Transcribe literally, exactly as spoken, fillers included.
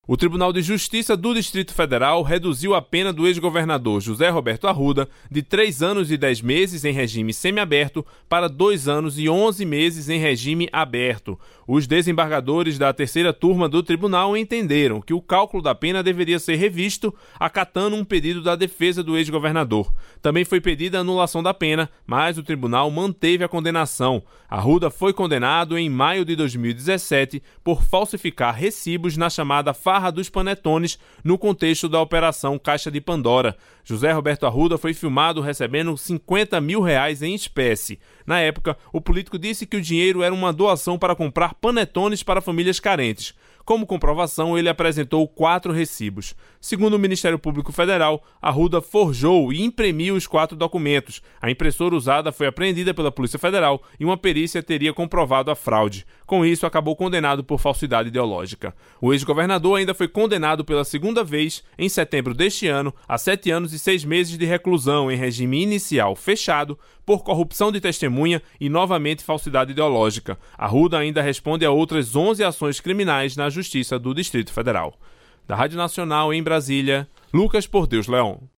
O Tribunal de Justiça do Distrito Federal reduziu a pena do ex-governador José Roberto Arruda de três anos e dez meses em regime semiaberto para dois anos e onze meses em regime aberto. Os desembargadores da terceira turma do tribunal entenderam que o cálculo da pena deveria ser revisto, acatando um pedido da defesa do ex-governador. Também foi pedida a anulação da pena, mas o tribunal manteve a condenação. Arruda foi condenado em maio de dois mil e dezessete por falsificar recibos na chamada farra dos panetones no contexto da Operação Caixa de Pandora. José Roberto Arruda foi filmado recebendo cinquenta mil reais em espécie. Na época, o político disse que o dinheiro era uma doação para comprar panetones para famílias carentes. Como comprovação, ele apresentou quatro recibos. Segundo o Ministério Público Federal, Arruda forjou e imprimiu os quatro documentos. A impressora usada foi apreendida pela Polícia Federal e uma perícia teria comprovado a fraude. Com isso, acabou condenado por falsidade ideológica. O ex-governador ainda foi condenado pela segunda vez, em setembro deste ano, a sete anos e seis meses de reclusão em regime inicial fechado por corrupção de testemunha e, novamente, falsidade ideológica. Arruda ainda responde a outras onze ações criminais na Justiça do Distrito Federal. Da Rádio Nacional em Brasília, Lucas Por Deus Leão.